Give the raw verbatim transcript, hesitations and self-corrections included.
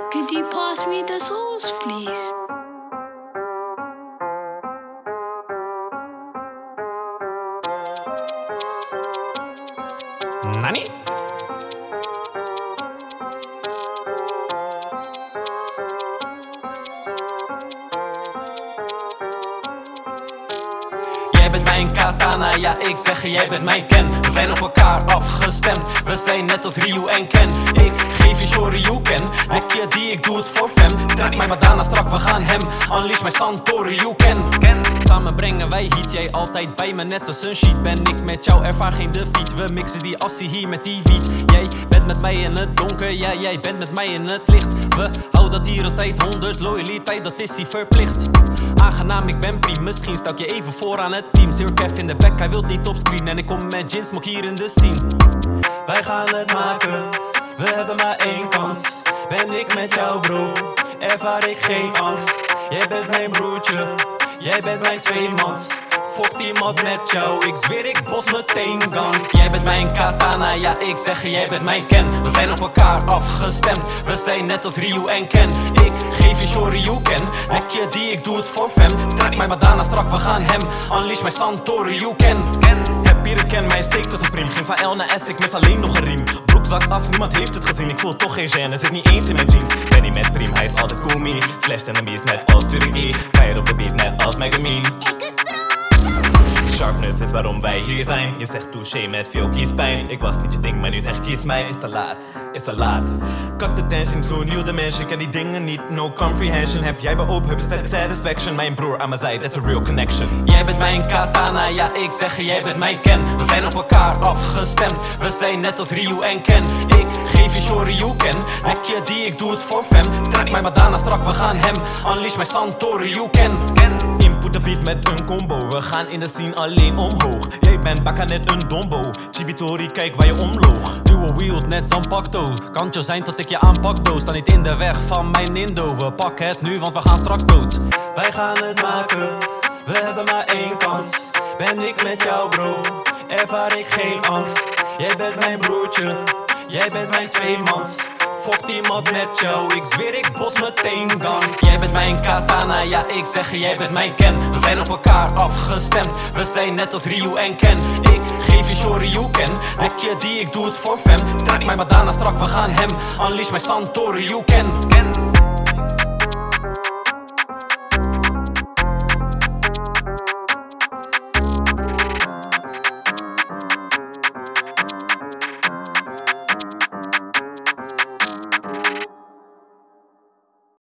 Could you pass me the sauce, please? Nani? Jij bent mijn katana, ja ik zeg je, jij bent mijn Ken. We zijn op elkaar afgestemd, we zijn net als Ryu en Ken. Ik geef je Shoryuken, nek je die, ik doe het voor fam. Trek mijn bandana strak, we gaan hem unleash mijn Santoryuken. Samen brengen wij heat, jij altijd bij me net als een sheet. Ben ik met jou, ervaar geen defeat. We mixen die assie hier met die wiet. Jij bent met mij in het donker, ja jij bent met mij in het licht. We houden dat hier altijd honderd, loyaliteit dat is hij verplicht. Aangenaam, ik ben priem, misschien stak je even voor aan het team. Zero Kev in de back, hij wilt niet opscreen. En ik kom met gin smoke hier in de scene. Wij gaan het maken, we hebben maar één kans. Ben ik met jou bro, ervaar ik geen angst. Jij bent mijn broertje, jij bent mijn tweemans. Fokt iemand met jou, ik zweer ik bos meteen guns. Jij bent mijn katana, ja ik zeg je, jij bent mijn Ken. We zijn op elkaar afgestemd, we zijn net als Ryu en Ken. Ik geef je Shoryuken, nek je die, ik doe het voor fam. Trek mijn bandana strak, we gaan hem unleash mijn Santoryuken. Heb hier de Ken, mijn steekt als een priem. Ging van L naar S, ik mis alleen nog een riem. Broek zak af, niemand heeft het gezien. Ik voel toch geen gêne, zit niet eens in mijn jeans. Ben niet met priem, hij is altijd cool me. Slash enemies net als Turkey. Fire op de beat net als Megamine. Sharpness is waarom wij hier zijn. Je zegt touché met veel kiespijn. Ik was niet je ding, maar nu zeg ik kies mij. Is te laat, is te laat. Cut the dancing to a new dimension. Ken die dingen niet, no comprehension. Heb jij bij open, heb je satisfaction. Mijn broer aan mijn zijde, it's a real connection. Jij bent mijn katana, ja ik zeg je, jij bent mijn Ken. We zijn op elkaar afgestemd, we zijn net als Ryu en Ken. Ik geef je Shoryuken, nek je die, ik doe het voor fam. Trek mijn bandana strak, we gaan hem unleash mijn Santoryuken. Input de beat met een combo, we gaan in de scene alleen omhoog. Jij bent bakka net een dombo, Chibitori kijk waar je omloog. Dual wield net Zanpakuto, kan het zijn dat ik je aanpak doos. Sta niet in de weg van mijn Nindo, we pakken het nu want we gaan straks dood. Wij gaan het maken, we hebben maar één kans. Ben ik met jou bro, ervaar ik geen angst. Jij bent mijn broertje, jij bent mijn tweemans. Fokt iemand met jou, ik zweer ik bos meteen guns. Jij bent mijn katana, ja ik zeg je, jij bent mijn Ken. We zijn op elkaar afgestemd, we zijn net als Ryu en Ken. Ik geef je Shoryuken, nek je die, ik doe het voor fam. Trek mijn bandana strak, we gaan hem unleash mijn Santoryuken.